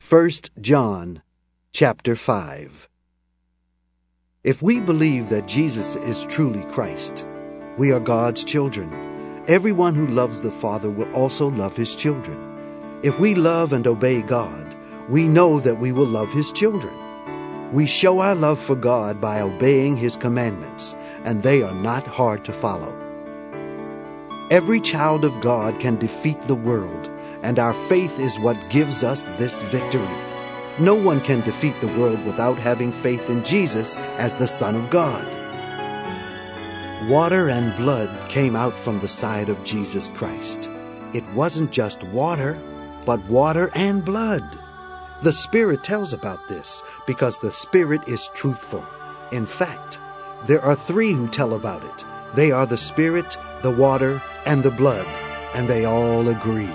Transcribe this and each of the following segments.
1 John chapter 5. If we believe that Jesus is truly Christ, we are God's children. Everyone who loves the Father will also love his children. If we love and obey God, we know that we will love his children. We show our love for God by obeying his commandments, and they are not hard to follow. Every child of God can defeat the world, and our faith is what gives us this victory. No one can defeat the world without having faith in Jesus as the Son of God. Water and blood came out from the side of Jesus Christ. It wasn't just water, but water and blood. The Spirit tells about this because the Spirit is truthful. In fact, there are three who tell about it. They are the Spirit, the water, and the blood, and they all agree.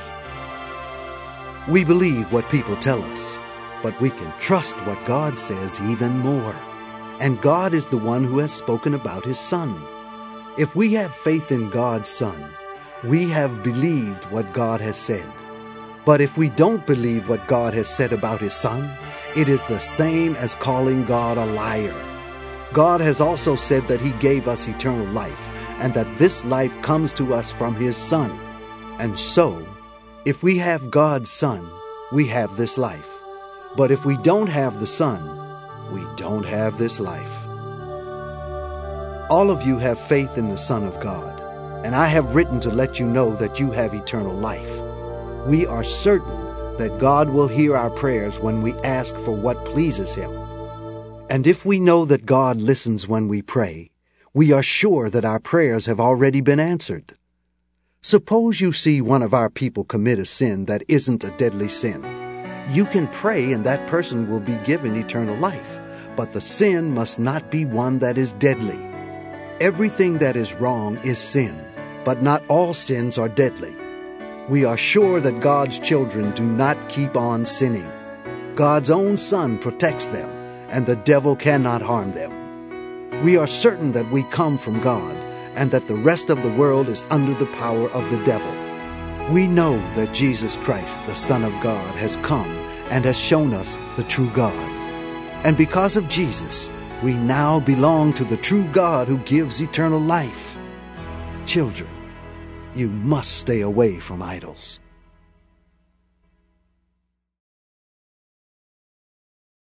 We believe what people tell us, but we can trust what God says even more. And God is the one who has spoken about his Son. If we have faith in God's Son, we have believed what God has said. But if we don't believe what God has said about his Son, it is the same as calling God a liar. God has also said that he gave us eternal life, and that this life comes to us from his Son. And so, if we have God's Son, we have this life. But if we don't have the Son, we don't have this life. All of you have faith in the Son of God, and I have written to let you know that you have eternal life. We are certain that God will hear our prayers when we ask for what pleases him. And if we know that God listens when we pray, we are sure that our prayers have already been answered. Suppose you see one of our people commit a sin that isn't a deadly sin. You can pray and that person will be given eternal life, but the sin must not be one that is deadly. Everything that is wrong is sin, but not all sins are deadly. We are sure that God's children do not keep on sinning. God's own Son protects them, and the devil cannot harm them. We are certain that we come from God, and that the rest of the world is under the power of the devil. We know that Jesus Christ, the Son of God, has come and has shown us the true God. And because of Jesus, we now belong to the true God who gives eternal life. Children, you must stay away from idols.